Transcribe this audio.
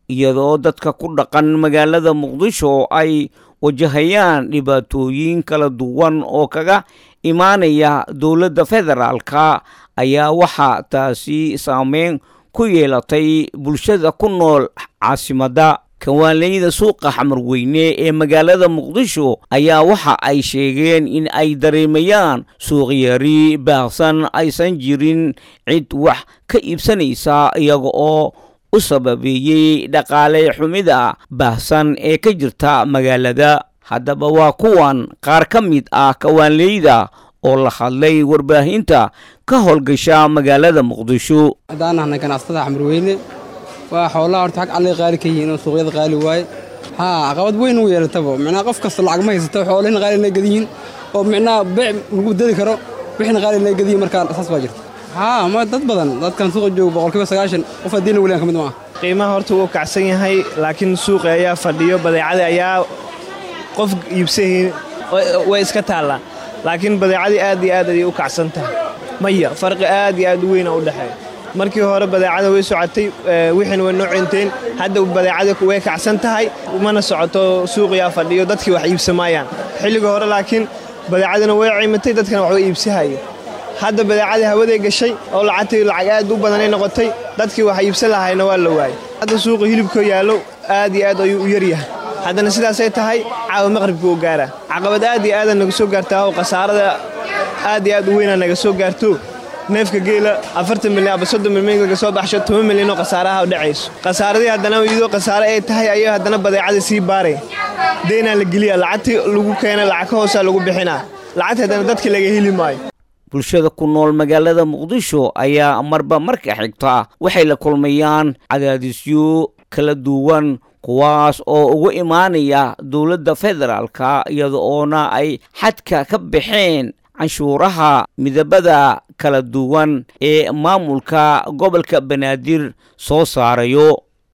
iyadoo dadka ku dhaqan magaalada Muqdisho ay wajahayaan dhibaatooyin kala duwan oo kaga imaanaya dowladda federaalka ayaa waxa taasi saameyn ku yeelatay bulshada ku nool caasimadda. Kawaanleyda suuqa Xamarweyne ee magaalada Muqdisho ayaa waxa ay sheegeen in ay dareemayaan suuq yari baaqsan aysan jirin cid wax ka iibsanaysa iyaga oo u sababeeyay dhaqaale xumida baahsan ee ka jirta magaalada. Haddaba waa kuwan qaar ka mid ah kawaanleyda oo la hadlay warbaahinta ka howlgasha magaalada Muqdisho. hadaan nahay ganacsatada Xamarweyne waa xoolaha horta xaq alle qaali ka yihiin oo suuqyada qaali waay caqabad weyn u yeelataba macnaa qof kasta lacag ma haysto xoolaha qaali la gadiyin oo macnaa beec lagu dadi karo wixina qaali la gadiyin marka asaas baa jirta ma dad badan dadkan suuqa jooga 90% qof hadii la waliyan kamid ma qiimaha horta wuu kacsan yahay laakiin suuqa ayaa fadhiyo badeecada ayaa qof iibsahay way iska taala laakiin badeecada aad iyo aad ay u kacsan tahay maya farqi aad iyo aad u weyn u dhaxay markii hore badeecada way socotay wixina way noocinteen hadda badeecada way kacsan tahay umana socoto suuqiya fadhiyo dadkii wax iibsamayaan xilliga hore laakiin badeecadana way ciimatay dadkana wax way iibsahayeen hadda badeecada hawada gashay oo lacag aad u badan ay noqotay dadkii wax iibsan lahaayna waa la waayay hadda suuqa hilibka yaalo aad iyo aad ayuu u yar yahay haddana sidaas ay tahay caawa maqribka oo gaara caqabad aad iyo aad naga soo gaartaa oo qasaarada aad iyo aad u weyn naga soo gaarto neefka geela 40 milyan ama 30 milyan laga soo baxsho 10 milyan oo qasaaraha u dhacayso qasaaradii haddana iyadoo qasaare ay tahay ayaa haddana badeecada sii baaray deena la geliya lacagtii lagu keenay lacag hoos lagu bixinaa lacag haddana dadka laga heli maayo. bulshada ku nool magaalada Muqdisho ayaa marba marka xigta waxay la kulmayaan cadaadisyo kala duwan kuwaas oo ugu imaanaya dowladda federaalka iyadoo ay xadka ka bixeen canshuuraha midabada kala duwan ee maamulka gobolka Banaadir soo saarayo.